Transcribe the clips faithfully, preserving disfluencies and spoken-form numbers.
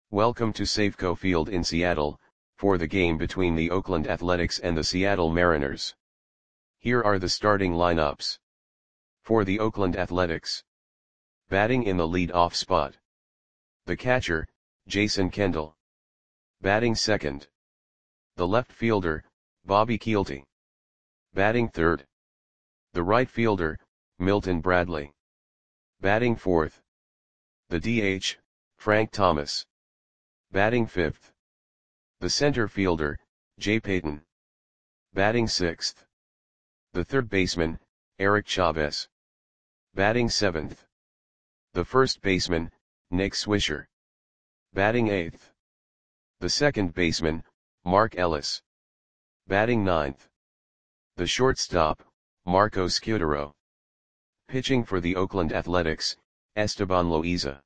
Welcome to Safeco Field in Seattle, for the game between the Oakland Athletics and the Seattle Mariners. Here are the starting lineups. For the Oakland Athletics. Batting in the lead-off spot. The catcher, Jason Kendall. Batting second. The left fielder, Bobby Kielty. Batting third. The right fielder, Milton Bradley. Batting fourth. The D H, Frank Thomas. Batting fifth. The center fielder, Jay Payton. Batting sixth. The third baseman, Eric Chavez. Batting seventh. The first baseman, Nick Swisher. Batting eighth. The second baseman, Mark Ellis. Batting ninth. The shortstop, Marco Scutaro. Pitching for the Oakland Athletics, Esteban Loaiza.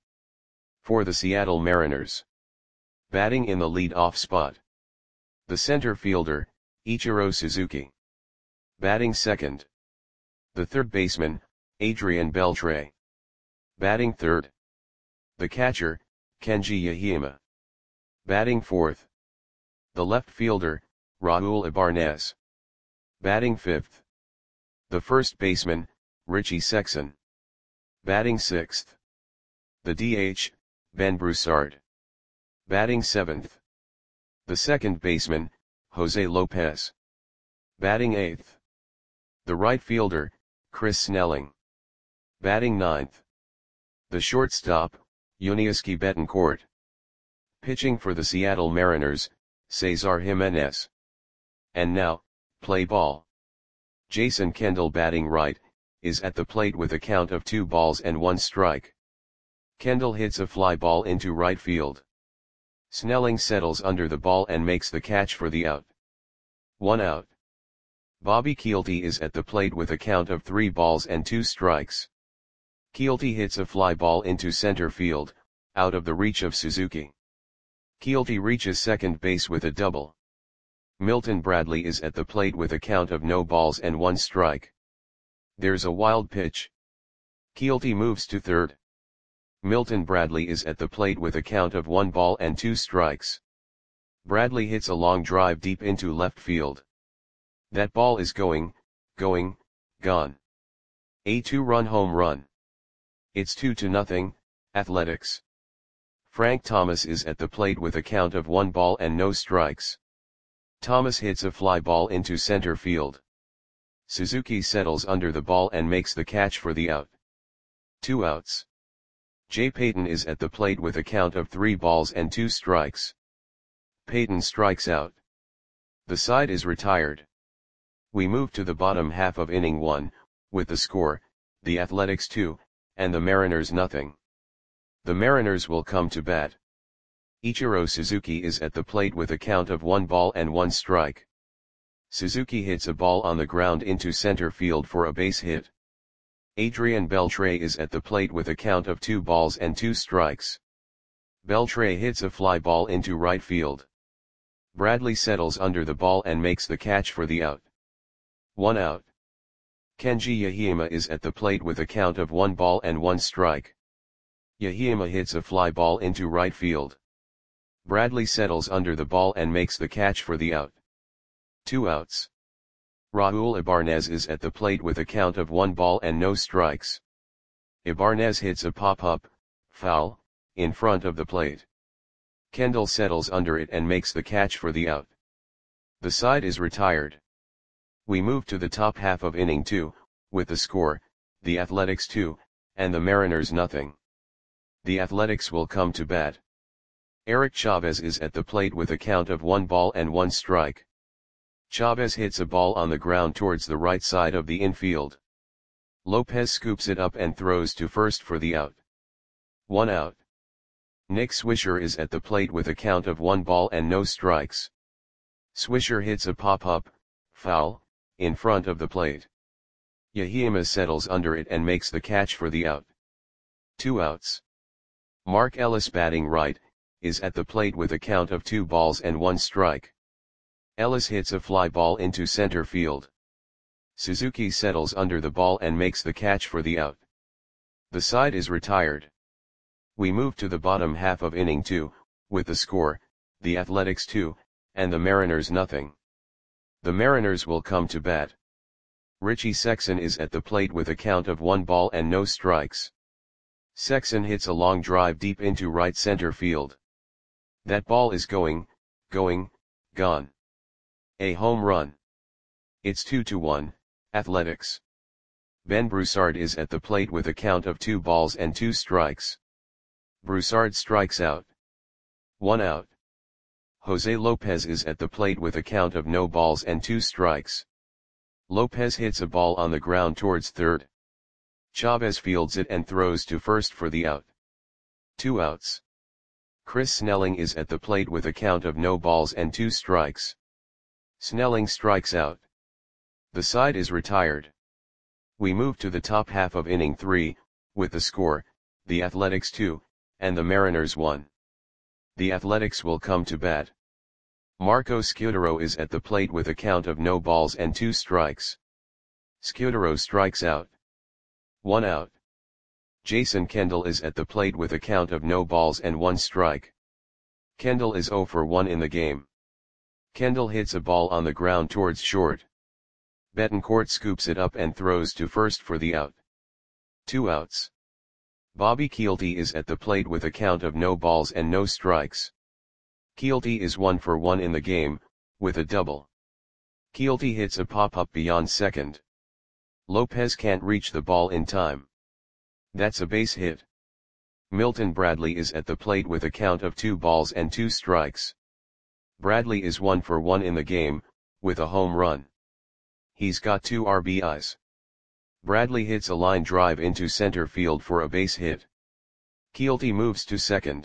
For the Seattle Mariners. Batting in the lead-off spot. The center fielder, Ichiro Suzuki. Batting second. The third baseman, Adrian Beltre. Batting third. The catcher, Kenji Yahima. Batting fourth. The left fielder, Raul Ibarnez. Batting fifth. The first baseman, Richie Sexson. Batting sixth. The D H, Ben Broussard. Batting seventh. The second baseman, Jose Lopez. Batting eighth. The right fielder, Chris Snelling. Batting ninth. The shortstop, Yuniesky Betancourt. Pitching for the Seattle Mariners, Cesar Jimenez. And now, play ball. Jason Kendall batting right, is at the plate with a count of two balls and one strike. Kendall hits a fly ball into right field. Snelling settles under the ball and makes the catch for the out. One out. Bobby Kielty is at the plate with a count of three balls and two strikes. Kielty hits a fly ball into center field, out of the reach of Suzuki. Kielty reaches second base with a double. Milton Bradley is at the plate with a count of no balls and one strike. There's a wild pitch. Kielty moves to third. Milton Bradley is at the plate with a count of one ball and two strikes. Bradley hits a long drive deep into left field. That ball is going, going, gone. A two-run home run. It's two to nothing, Athletics. Frank Thomas is at the plate with a count of one ball and no strikes. Thomas hits a fly ball into center field. Suzuki settles under the ball and makes the catch for the out. Two outs. Jay Payton is at the plate with a count of three balls and two strikes. Payton strikes out. The side is retired. We move to the bottom half of inning one, with the score, the Athletics two, and the Mariners nothing. The Mariners will come to bat. Ichiro Suzuki is at the plate with a count of one ball and one strike. Suzuki hits a ball on the ground into center field for a base hit. Adrian Beltre is at the plate with a count of two balls and two strikes. Beltre hits a fly ball into right field. Bradley settles under the ball and makes the catch for the out. One out. Kenji Yahima is at the plate with a count of one ball and one strike. Yahima hits a fly ball into right field. Bradley settles under the ball and makes the catch for the out. Two outs. Raul Ibarnez is at the plate with a count of one ball and no strikes. Ibarnez hits a pop-up, foul, in front of the plate. Kendall settles under it and makes the catch for the out. The side is retired. We move to the top half of inning two, with the score, the Athletics two, and the Mariners nothing. The Athletics will come to bat. Eric Chavez is at the plate with a count of one ball and one strike. Chavez hits a ball on the ground towards the right side of the infield. Lopez scoops it up and throws to first for the out. One out. Nick Swisher is at the plate with a count of one ball and no strikes. Swisher hits a pop-up, foul, in front of the plate. Yahima settles under it and makes the catch for the out. Two outs. Mark Ellis batting right, is at the plate with a count of two balls and one strike. Ellis hits a fly ball into center field. Suzuki settles under the ball and makes the catch for the out. The side is retired. We move to the bottom half of inning two, with the score, the Athletics two, and the Mariners nothing. The Mariners will come to bat. Richie Sexson is at the plate with a count of one ball and no strikes. Sexson hits a long drive deep into right center field. That ball is going, going, gone. A home run. It's two to one, Athletics. Ben Broussard is at the plate with a count of two balls and two strikes. Broussard strikes out. One out. Jose Lopez is at the plate with a count of no balls and two strikes. Lopez hits a ball on the ground towards third. Chavez fields it and throws to first for the out. Two outs. Chris Snelling is at the plate with a count of no balls and two strikes. Snelling strikes out. The side is retired. We move to the top half of inning three, with the score, the Athletics two, and the Mariners one. The Athletics will come to bat. Marco Scutaro is at the plate with a count of no balls and two strikes. Scutaro strikes out. One out. Jason Kendall is at the plate with a count of no balls and one strike. Kendall is zero for one in the game. Kendall hits a ball on the ground towards short. Betancourt scoops it up and throws to first for the out. Two outs. Bobby Kielty is at the plate with a count of no balls and no strikes. Kielty is one for one in the game, with a double. Kielty hits a pop-up beyond second. Lopez can't reach the ball in time. That's a base hit. Milton Bradley is at the plate with a count of two balls and two strikes. Bradley is one for one in the game, with a home run. He's got two R B Is. Bradley hits a line drive into center field for a base hit. Kielty moves to second.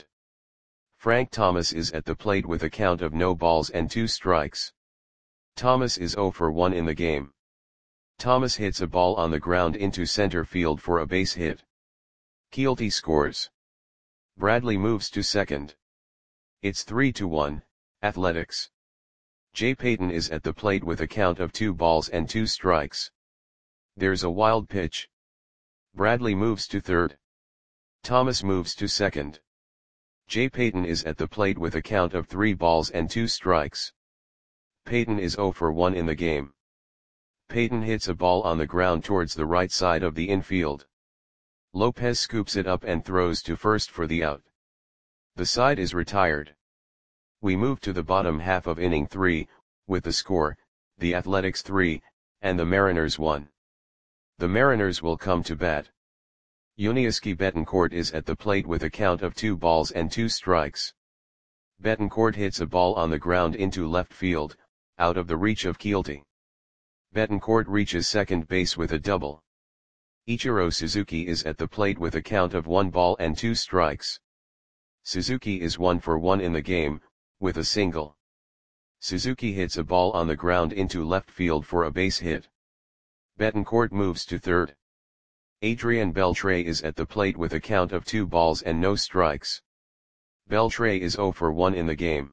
Frank Thomas is at the plate with a count of no balls and two strikes. Thomas is zero for one in the game. Thomas hits a ball on the ground into center field for a base hit. Kielty scores. Bradley moves to second. It's three to one, Athletics. Jay Payton is at the plate with a count of two balls and two strikes. There's a wild pitch. Bradley moves to third. Thomas moves to second. Jay Payton is at the plate with a count of three balls and two strikes. Payton is zero for one in the game. Payton hits a ball on the ground towards the right side of the infield. Lopez scoops it up and throws to first for the out. The side is retired. We move to the bottom half of inning three, with the score, the Athletics three, and the Mariners one. The Mariners will come to bat. Yuniesky Betancourt is at the plate with a count of two balls and two strikes. Betancourt hits a ball on the ground into left field, out of the reach of Kielty. Betancourt reaches second base with a double. Ichiro Suzuki is at the plate with a count of one ball and two strikes. Suzuki is one for one in the game, with a single. Suzuki hits a ball on the ground into left field for a base hit. Betancourt moves to third. Adrian Beltre is at the plate with a count of two balls and no strikes. Beltre is zero for one in the game.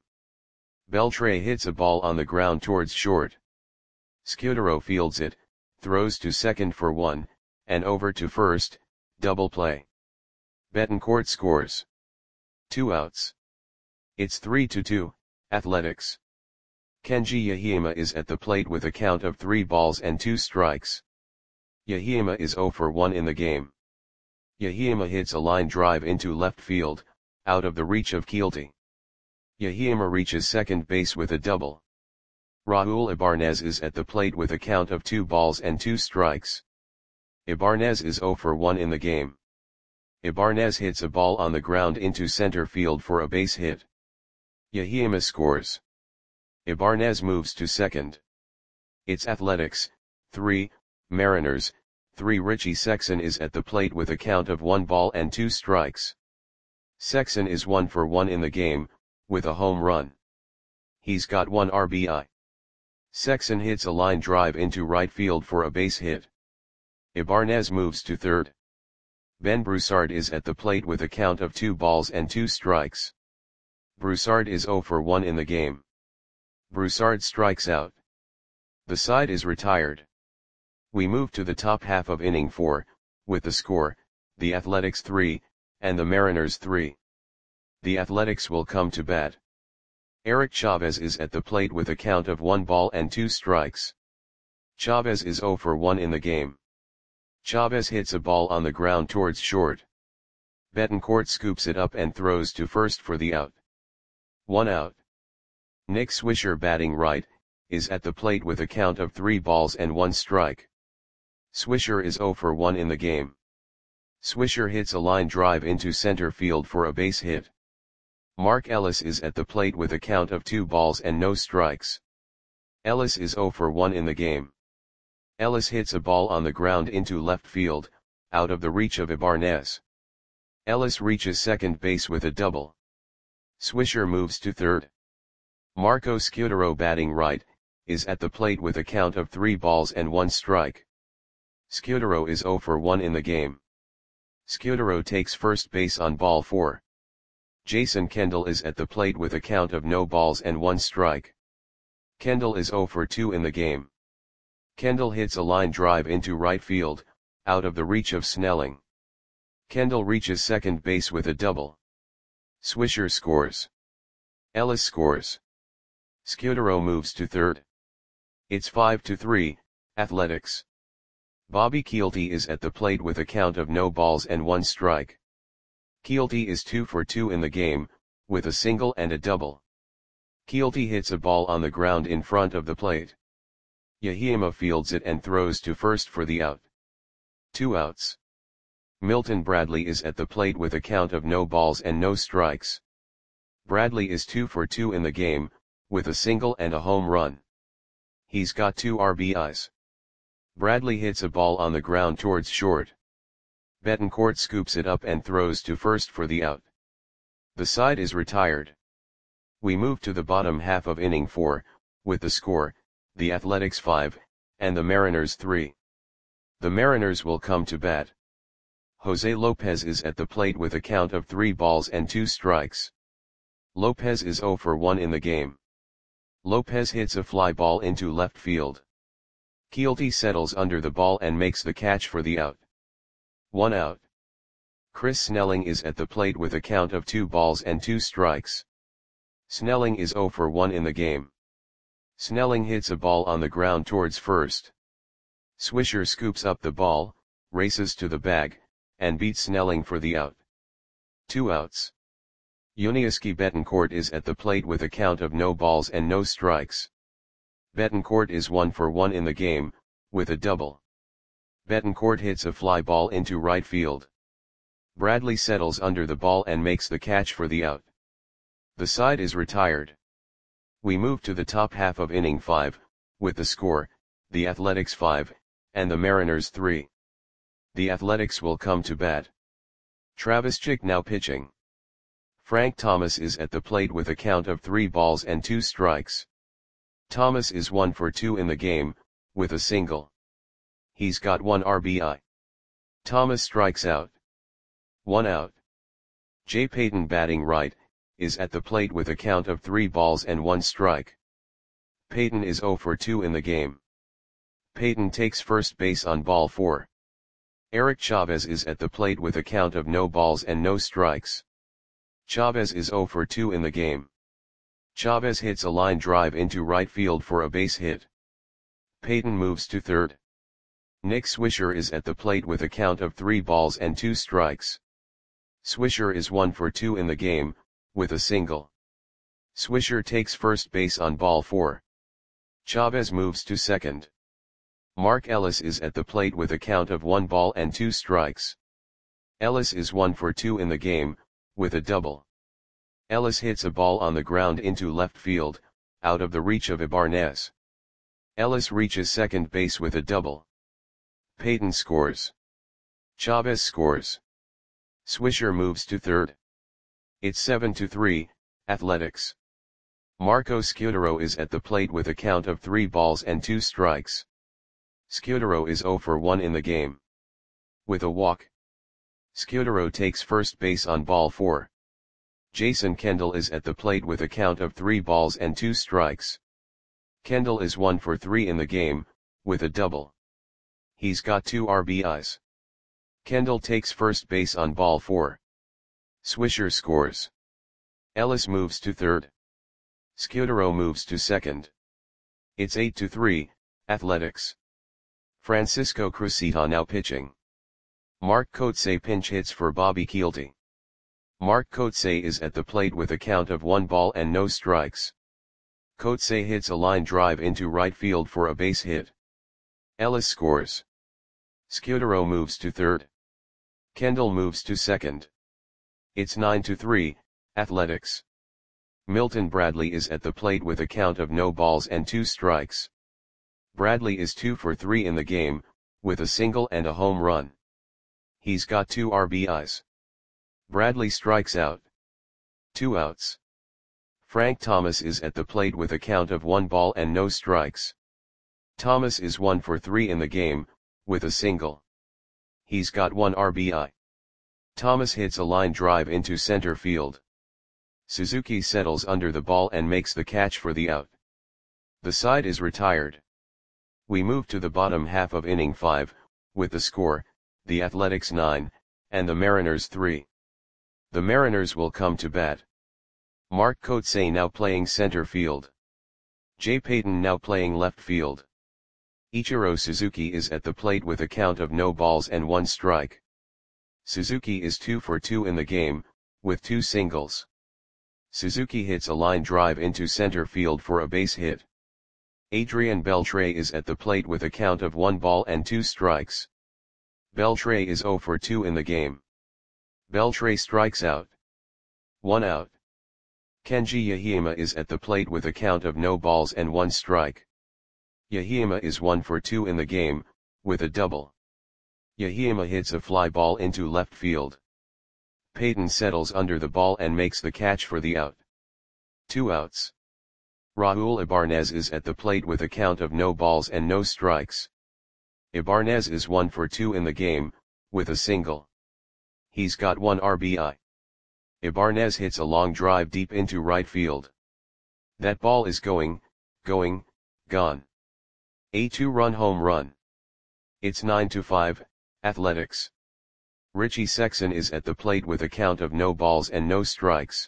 Beltre hits a ball on the ground towards short. Scutaro fields it, throws to second for one, and over to first, double play. Betancourt scores. Two outs. It's three to two, Athletics. Kenji Yahima is at the plate with a count of three balls and two strikes. Yahima is zero for one in the game. Yahima hits a line drive into left field, out of the reach of Kielty. Yahima reaches second base with a double. Raul Ibarnez is at the plate with a count of two balls and two strikes. Ibarnez is zero for one in the game. Ibarnez hits a ball on the ground into center field for a base hit. Yahima scores. Ibarnez moves to second. It's Athletics, three, Mariners, three. Richie Sexson is at the plate with a count of one ball and two strikes. Sexson is one for one in the game, with a home run. He's got one R B I. Sexson hits a line drive into right field for a base hit. Ibarnez moves to third. Ben Broussard is at the plate with a count of two balls and two strikes. Broussard is zero for one in the game. Broussard strikes out. The side is retired. We move to the top half of inning four, with the score, the Athletics three, and the Mariners three. The Athletics will come to bat. Eric Chavez is at the plate with a count of one ball and two strikes. Chavez is zero for one in the game. Chavez hits a ball on the ground towards short. Betancourt scoops it up and throws to first for the out. One out. Nick Swisher, batting right, is at the plate with a count of three balls and one strike. Swisher is zero for one in the game. Swisher hits a line drive into center field for a base hit. Mark Ellis is at the plate with a count of two balls and no strikes. Ellis is zero for one in the game. Ellis hits a ball on the ground into left field, out of the reach of Ibarnes. Ellis reaches second base with a double. Swisher moves to third. Marco Scutaro, batting right, is at the plate with a count of three balls and one strike. Scutaro is zero for one in the game. Scutaro takes first base on ball four. Jason Kendall is at the plate with a count of no balls and one strike. Kendall is zero for two in the game. Kendall hits a line drive into right field, out of the reach of Snelling. Kendall reaches second base with a double. Swisher scores. Ellis scores. Scutaro moves to third. It's five to three, Athletics. Bobby Kielty is at the plate with a count of no balls and one strike. Kielty is two for two in the game, with a single and a double. Kielty hits a ball on the ground in front of the plate. Yahima fields it and throws to first for the out. Two outs. Milton Bradley is at the plate with a count of no balls and no strikes. Bradley is two for two in the game, with a single and a home run. He's got two R B Is. Bradley hits a ball on the ground towards short. Betancourt scoops it up and throws to first for the out. The side is retired. We move to the bottom half of inning four, with the score, the Athletics five, and the Mariners three. The Mariners will come to bat. Jose Lopez is at the plate with a count of three balls and two strikes. Lopez is zero for one in the game. Lopez hits a fly ball into left field. Kielty settles under the ball and makes the catch for the out. One out. Chris Snelling is at the plate with a count of two balls and two strikes. Snelling is zero for one in the game. Snelling hits a ball on the ground towards first. Swisher scoops up the ball, races to the bag, and beats Snelling for the out. Two outs. Yuniesky Betancourt is at the plate with a count of no balls and no strikes. Betancourt is one for one in the game, with a double. Betancourt hits a fly ball into right field. Bradley settles under the ball and makes the catch for the out. The side is retired. We move to the top half of inning five, with the score, the Athletics five, and the Mariners three. The Athletics will come to bat. Travis Chick now pitching. Frank Thomas is at the plate with a count of three balls and two strikes. Thomas is one for two in the game, with a single. He's got one R B I. Thomas strikes out. One out. Jay Payton, batting right, is at the plate with a count of three balls and one strike. Payton is zero for two in the game. Payton takes first base on ball four. Eric Chavez is at the plate with a count of no balls and no strikes. Chavez is zero for two in the game. Chavez hits a line drive into right field for a base hit. Payton moves to third. Nick Swisher is at the plate with a count of three balls and two strikes. Swisher is one for two in the game, with a single. Swisher takes first base on ball four. Chavez moves to second. Mark Ellis is at the plate with a count of one ball and two strikes. Ellis is one for two in the game, with a double. Ellis hits a ball on the ground into left field, out of the reach of Ibarnes. Ellis reaches second base with a double. Payton scores. Chavez scores. Swisher moves to third. It's seven to three, Athletics. Marco Scutaro is at the plate with a count of three balls and two strikes. Scutaro is zero for one in the game. With a walk. Scutaro takes first base on ball four. Jason Kendall is at the plate with a count of three balls and two strikes. Kendall is one for three in the game, with a double. He's got two R B Is. Kendall takes first base on ball four. Swisher scores. Ellis moves to third. Scudero moves to second. It's eight to three, Athletics. Francisco Cruzita now pitching. Mark Kotsay pinch hits for Bobby Kielty. Mark Kotsay is at the plate with a count of one ball and no strikes. Kotsay hits a line drive into right field for a base hit. Ellis scores. Scudero moves to third. Kendall moves to second. It's nine to three, Athletics. Milton Bradley is at the plate with a count of no balls and two strikes. Bradley is two for three in the game, with a single and a home run. He's got two R B Is. Bradley strikes out. Two outs. Frank Thomas is at the plate with a count of one ball and no strikes. Thomas is one for three in the game, with a single. He's got one R B I. Thomas hits a line drive into center field. Suzuki settles under the ball and makes the catch for the out. The side is retired. We move to the bottom half of inning five, with the score, the Athletics nine, and the Mariners three. The Mariners will come to bat. Mark Kotsay now playing center field. Jay Payton now playing left field. Ichiro Suzuki is at the plate with a count of no balls and one strike. Suzuki is two for two in the game, with two singles. Suzuki hits a line drive into center field for a base hit. Adrian Beltre is at the plate with a count of one ball and two strikes. Beltre is zero for two in the game. Beltre strikes out. One out. Kenji Yahima is at the plate with a count of no balls and one strike. Yahima is one for two in the game, with a double. Yahima hits a fly ball into left field. Payton settles under the ball and makes the catch for the out. Two outs. Raul Ibanez is at the plate with a count of no balls and no strikes. Ibanez is one for two in the game, with a single. He's got one R B I. Ibanez hits a long drive deep into right field. That ball is going, going, gone. A two-run home run. It's nine to five, Athletics. Richie Sexson is at the plate with a count of no balls and no strikes.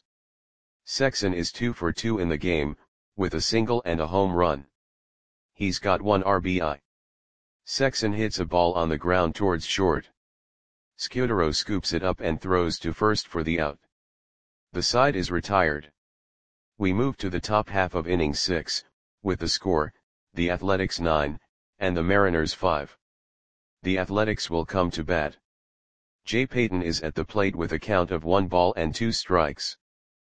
Sexson is two for two in the game, with a single and a home run. He's got one R B I. Sexson hits a ball on the ground towards short. Scudero scoops it up and throws to first for the out. The side is retired. We move to the top half of inning six, with the score, the Athletics nine, and the Mariners five. The Athletics will come to bat. Jay Payton is at the plate with a count of one ball and two strikes.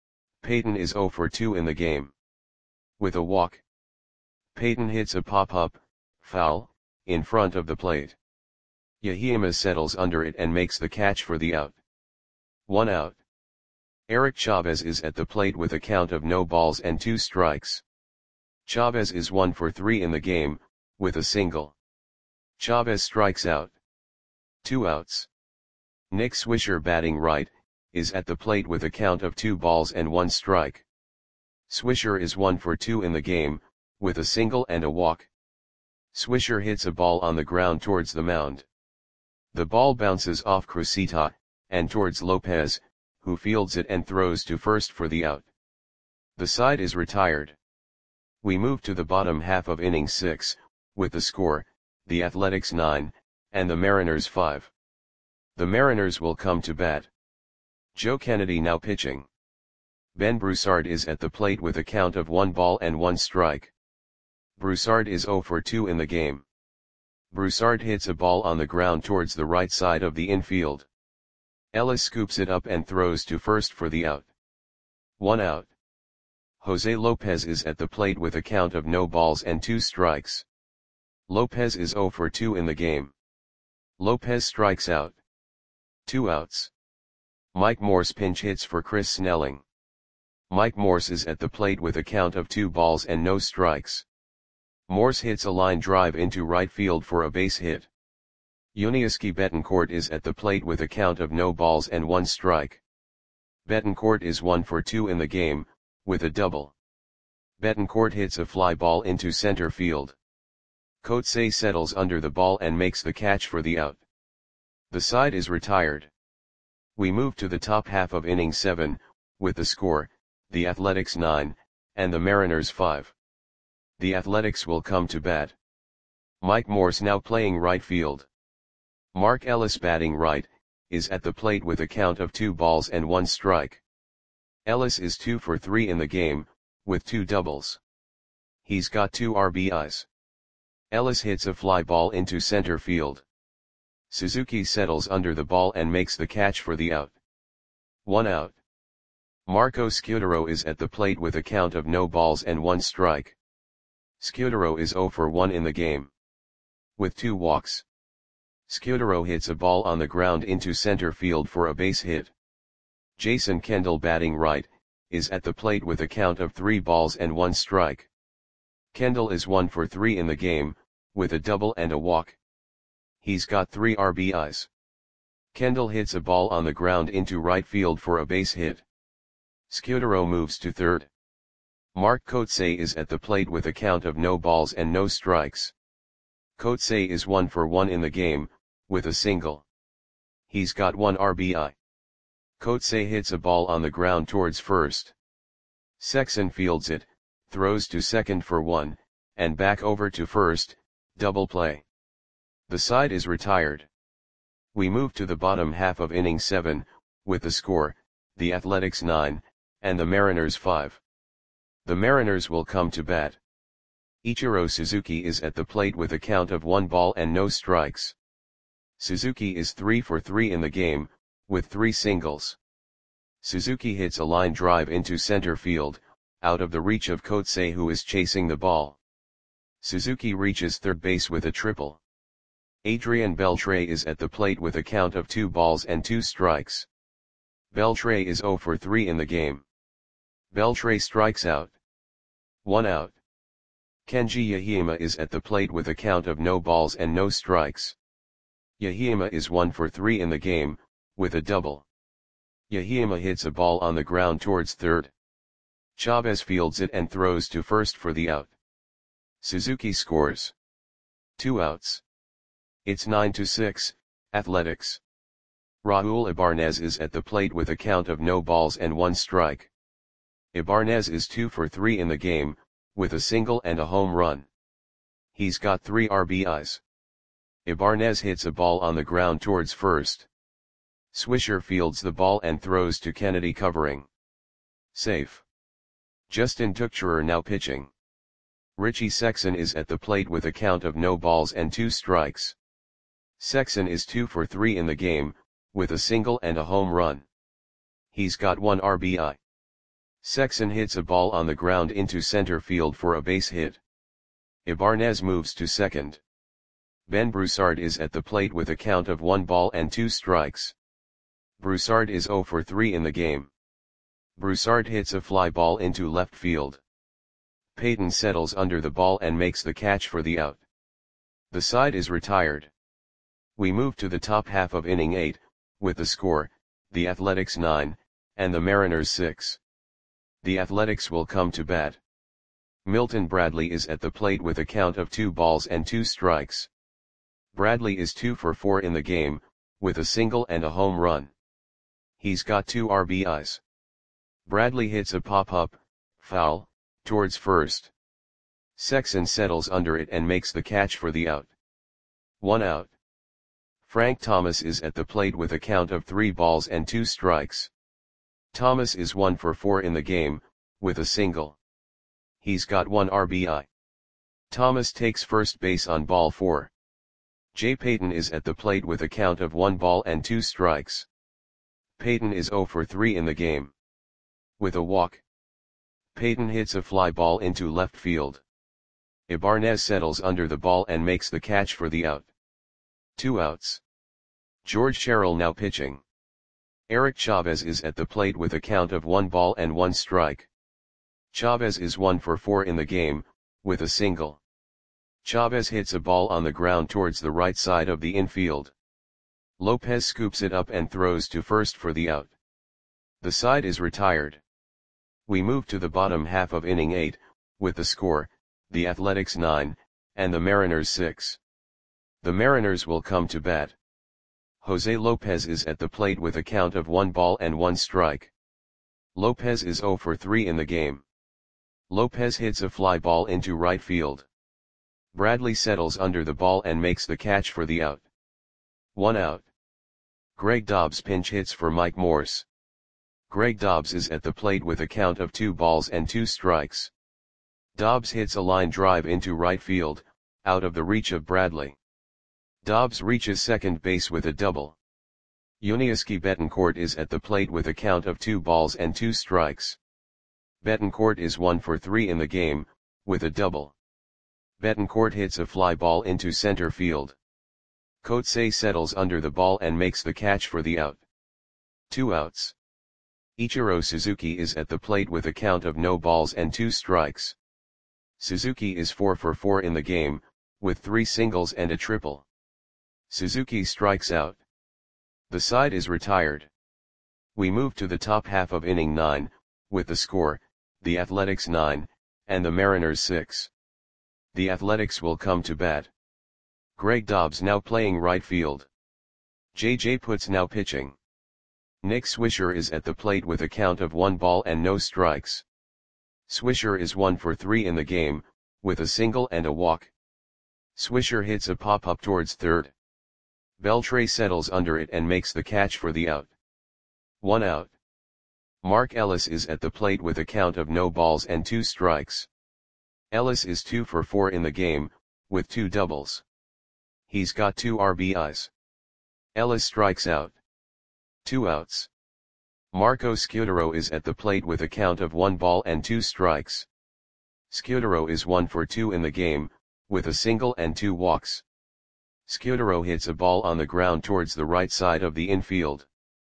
Payton is zero for two in the game. With a walk. Payton hits a pop-up, foul, in front of the plate. Yahima settles under it and makes the catch for the out. One out. Eric Chavez is at the plate with a count of no balls and two strikes. Chavez is one for three in the game, with a single. Chavez strikes out. Two outs. Nick Swisher batting right, is at the plate with a count of two balls and one strike. Swisher is one for two in the game, with a single and a walk. Swisher hits a ball on the ground towards the mound. The ball bounces off Cruzita, and towards Lopez, who fields it and throws to first for the out. The side is retired. We move to the bottom half of inning six, with the score, the Athletics nine, and the Mariners five. The Mariners will come to bat. Joe Kennedy now pitching. Ben Broussard is at the plate with a count of one ball and one strike. Broussard is zero for two in the game. Broussard hits a ball on the ground towards the right side of the infield. Ellis scoops it up and throws to first for the out. One out. Jose Lopez is at the plate with a count of no balls and two strikes. Lopez is zero for two in the game. Lopez strikes out. Two outs. Mike Morse pinch hits for Chris Snelling. Mike Morse is at the plate with a count of two balls and no strikes. Morse hits a line drive into right field for a base hit. Yuniesky Betancourt is at the plate with a count of no balls and one strike. Betancourt is one for two in the game, with a double. Betancourt hits a fly ball into center field. Kotsay settles under the ball and makes the catch for the out. The side is retired. We move to the top half of inning seven, with the score, the Athletics nine, and the Mariners five. The Athletics will come to bat. Mike Morse now playing right field. Mark Ellis batting right, is at the plate with a count of two balls and one strike. Ellis is two for three in the game, with two doubles. He's got two R B Is. Ellis hits a fly ball into center field. Suzuki settles under the ball and makes the catch for the out. One out. Marco Scudero is at the plate with a count of no balls and one strike. Scudero is zero for one in the game, with two walks. Scudero hits a ball on the ground into center field for a base hit. Jason Kendall batting right, is at the plate with a count of three balls and one strike. Kendall is one for three in the game, with a double and a walk. He's got three R B Is. Kendall hits a ball on the ground into right field for a base hit. Scudero moves to third. Mark Kotsay is at the plate with a count of no balls and no strikes. Kotsay is one for one in the game, with a single. He's got one R B I. Kotsay hits a ball on the ground towards first. Sexson fields it, throws to second for one, and back over to first, double play. The side is retired. We move to the bottom half of inning seven, with the score, the Athletics nine, and the Mariners five. The Mariners will come to bat. Ichiro Suzuki is at the plate with a count of one ball and no strikes. Suzuki is three for three in the game, with three singles. Suzuki hits a line drive into center field, out of the reach of Kotsay, who is chasing the ball. Suzuki reaches third base with a triple. Adrian Beltre is at the plate with a count of two balls and two strikes. Beltre is zero for three in the game. Beltre strikes out. One out. Kenji Yahima is at the plate with a count of no balls and no strikes. Yahima is one for three in the game, with a double. Yahima hits a ball on the ground towards third. Chavez fields it and throws to first for the out. Suzuki scores. Two outs. It's nine to six, Athletics. Raul Ibanez is at the plate with a count of no balls and one strike. Ibanez is two for three in the game, with a single and a home run. He's got three R B Is. Ibanez hits a ball on the ground towards first. Swisher fields the ball and throws to Kennedy covering. Safe. Justin Tuchscherer now pitching. Richie Sexson is at the plate with a count of no balls and two strikes. Sexson is two for three in the game, with a single and a home run. He's got one R B I. Sexson hits a ball on the ground into center field for a base hit. Ibanez moves to second. Ben Broussard is at the plate with a count of one ball and two strikes. Broussard is zero for three in the game. Broussard hits a fly ball into left field. Payton settles under the ball and makes the catch for the out. The side is retired. We move to the top half of inning eight, with the score, the Athletics nine, and the Mariners six. The Athletics will come to bat. Milton Bradley is at the plate with a count of two balls and two strikes. Bradley is two for four in the game, with a single and a home run. He's got two R B Is. Bradley hits a pop-up, foul, towards first. Sexson settles under it and makes the catch for the out. One out. Frank Thomas is at the plate with a count of three balls and two strikes. Thomas is one for four in the game, with a single. He's got one R B I. Thomas takes first base on ball four. Jay Payton is at the plate with a count of one ball and two strikes. Payton is zero for three in the game, with a walk. Payton hits a fly ball into left field. Ibanez settles under the ball and makes the catch for the out. Two outs. George Sherrill now pitching. Eric Chavez is at the plate with a count of one ball and one strike. Chavez is one for four in the game, with a single. Chavez hits a ball on the ground towards the right side of the infield. Lopez scoops it up and throws to first for the out. The side is retired. We move to the bottom half of inning eight, with the score, the Athletics nine, and the Mariners six. The Mariners will come to bat. Jose Lopez is at the plate with a count of one ball and one strike. Lopez is zero for three in the game. Lopez hits a fly ball into right field. Bradley settles under the ball and makes the catch for the out. One out. Greg Dobbs pinch hits for Mike Morse. Greg Dobbs is at the plate with a count of two balls and two strikes. Dobbs hits a line drive into right field, out of the reach of Bradley. Dobbs reaches second base with a double. Yuniesky Betancourt is at the plate with a count of two balls and two strikes. Betancourt is one for three in the game, with a double. Betancourt hits a fly ball into center field. Kotze settles under the ball and makes the catch for the out. Two outs. Ichiro Suzuki is at the plate with a count of no balls and two strikes. Suzuki is four for four in the game, with three singles and a triple. Suzuki strikes out. The side is retired. We move to the top half of inning nine, with the score, the Athletics nine, and the Mariners six. The Athletics will come to bat. Greg Dobbs now playing right field. J J Putz now pitching. Nick Swisher is at the plate with a count of one ball and no strikes. Swisher is one for three in the game, with a single and a walk. Swisher hits a pop-up towards third. Beltre settles under it and makes the catch for the out. One out. Mark Ellis is at the plate with a count of no balls and two strikes. Ellis is two for four in the game, with two doubles. He's got two R B Is. Ellis strikes out. Two outs. Marco Scudero is at the plate with a count of one ball and two strikes. Scudero is one for two in the game, with a single and two walks. Scudero hits a ball on the ground towards the right side of the infield.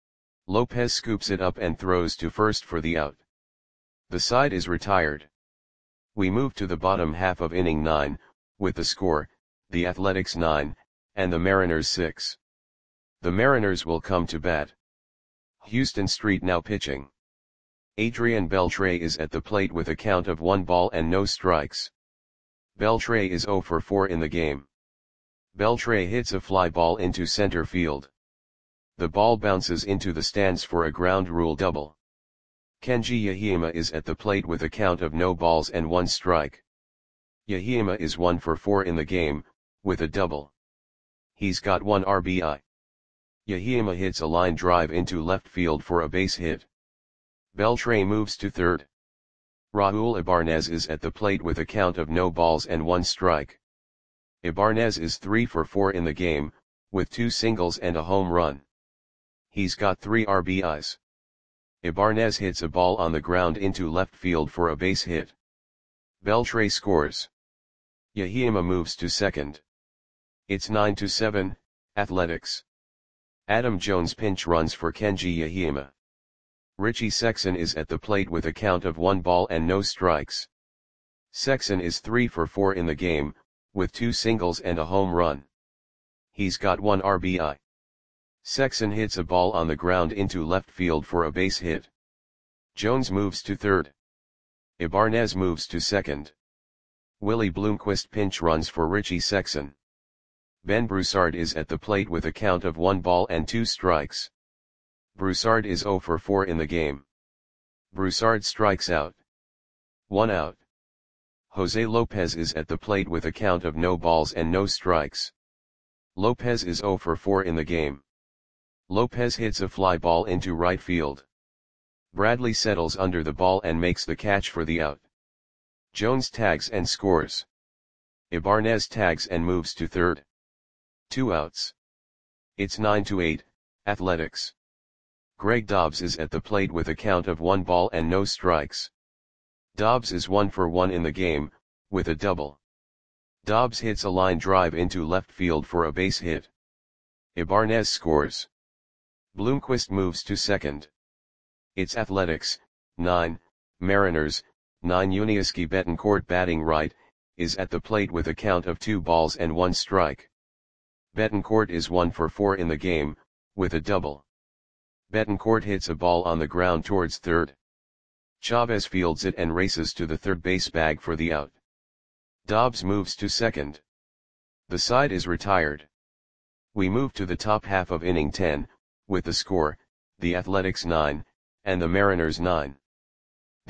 Lopez scoops it up and throws to first for the out. The side is retired. We move to the bottom half of inning nine, with the score, the Athletics nine, and the Mariners six. The Mariners will come to bat. Houston Street now pitching. Adrian Beltre is at the plate with a count of one ball and no strikes. Beltre is zero for four in the game. Beltre hits a fly ball into center field. The ball bounces into the stands for a ground rule double. Kenji Yahima is at the plate with a count of no balls and one strike. Yahima is one for four in the game, with a double. He's got one R B I. Yahima hits a line drive into left field for a base hit. Beltre moves to third. Raul Ibarnez is at the plate with a count of no balls and one strike. Ibarnez is three for four in the game, with two singles and a home run. He's got three R B Is. Ibarnez hits a ball on the ground into left field for a base hit. Beltre scores. Yahima moves to second. It's nine to seven, Athletics. Adam Jones pinch runs for Kenji Yahima. Richie Sexson is at the plate with a count of one ball and no strikes. Sexson is three for four in the game, with two singles and a home run. He's got one R B I. Sexson hits a ball on the ground into left field for a base hit. Jones moves to third. Ibarnez moves to second. Willie Bloomquist pinch runs for Richie Sexson. Ben Broussard is at the plate with a count of one ball and two strikes. Broussard is zero for four in the game. Broussard strikes out. One out. Jose Lopez is at the plate with a count of no balls and no strikes. Lopez is zero for four in the game. Lopez hits a fly ball into right field. Bradley settles under the ball and makes the catch for the out. Jones tags and scores. Ibarnez tags and moves to third. Two outs. It's nine to eight, Athletics. Greg Dobbs is at the plate with a count of one ball and no strikes. Dobbs is one for one in the game, with a double. Dobbs hits a line drive into left field for a base hit. Ibarnez scores. Bloomquist moves to second. It's Athletics, nine, Mariners, nine. Yuniesky Betancourt batting right, is at the plate with a count of two balls and one strike. Betancourt is one for four in the game, with a double. Betancourt hits a ball on the ground towards third. Chavez fields it and races to the third base bag for the out. Dobbs moves to second. The side is retired. We move to the top half of inning ten, with the score, the Athletics nine, and the Mariners nine.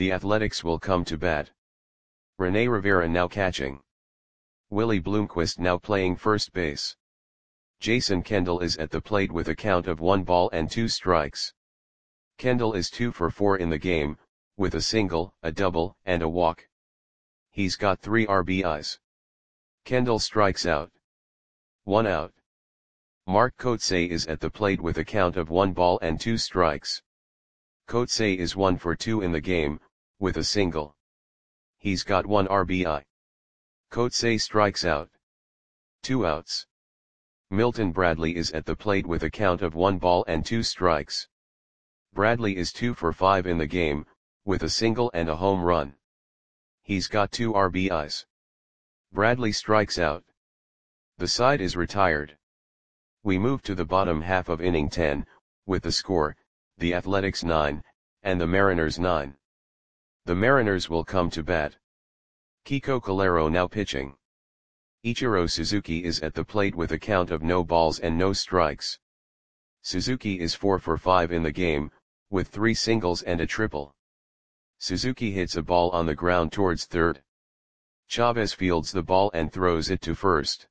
the Athletics will come to bat. Rene Rivera now catching. Willie Bloomquist now playing first base. Jason Kendall is at the plate with a count of one ball and two strikes. Kendall is two for four in the game, with a single, a double, and a walk. He's got three R B Is. Kendall strikes out. One out. Mark Kotsay is at the plate with a count of one ball and two strikes. Kotsay is one for two in the game, with a single. He's got one R B I. Kotsay strikes out. Two outs. Milton Bradley is at the plate with a count of one ball and two strikes. Bradley is two for five in the game, with a single and a home run. He's got two R B Is. Bradley strikes out. The side is retired. We move to the bottom half of inning ten, with the score, the Athletics nine, and the Mariners nine. The Mariners will come to bat. Kiko Calero now pitching. Ichiro Suzuki is at the plate with a count of no balls and no strikes. Suzuki is four for five in the game, with three singles and a triple. Suzuki hits a ball on the ground towards third. Chavez fields the ball and throws it to first.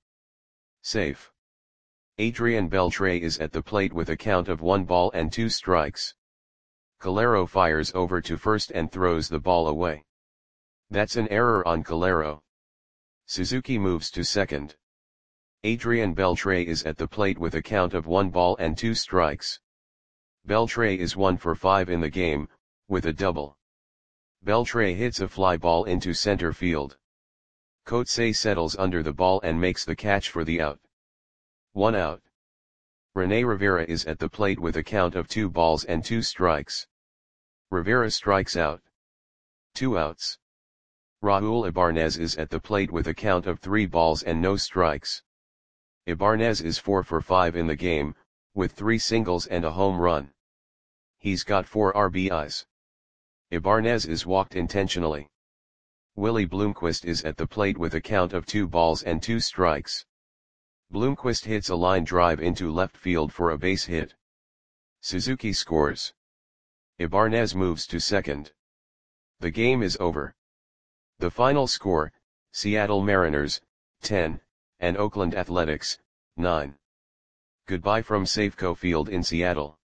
Safe. Adrian Beltre is at the plate with a count of one ball and two strikes. Calero fires over to first and throws the ball away. That's an error on Calero. Suzuki moves to second. Adrian Beltre is at the plate with a count of one ball and two strikes. Beltre is one for five in the game, with a double. Beltre hits a fly ball into center field. Kotsay settles under the ball and makes the catch for the out. One out. Rene Rivera is at the plate with a count of two balls and two strikes. Rivera strikes out. Two outs. Raul Ibanez is at the plate with a count of three balls and no strikes. Ibanez is four for five in the game, with three singles and a home run. He's got four R B Is. Ibanez is walked intentionally. Willie Bloomquist is at the plate with a count of two balls and two strikes. Bloomquist hits a line drive into left field for a base hit. Suzuki scores. Ibanez moves to second. The game is over. The final score, Seattle Mariners, ten, and Oakland Athletics, nine. Goodbye from Safeco Field in Seattle.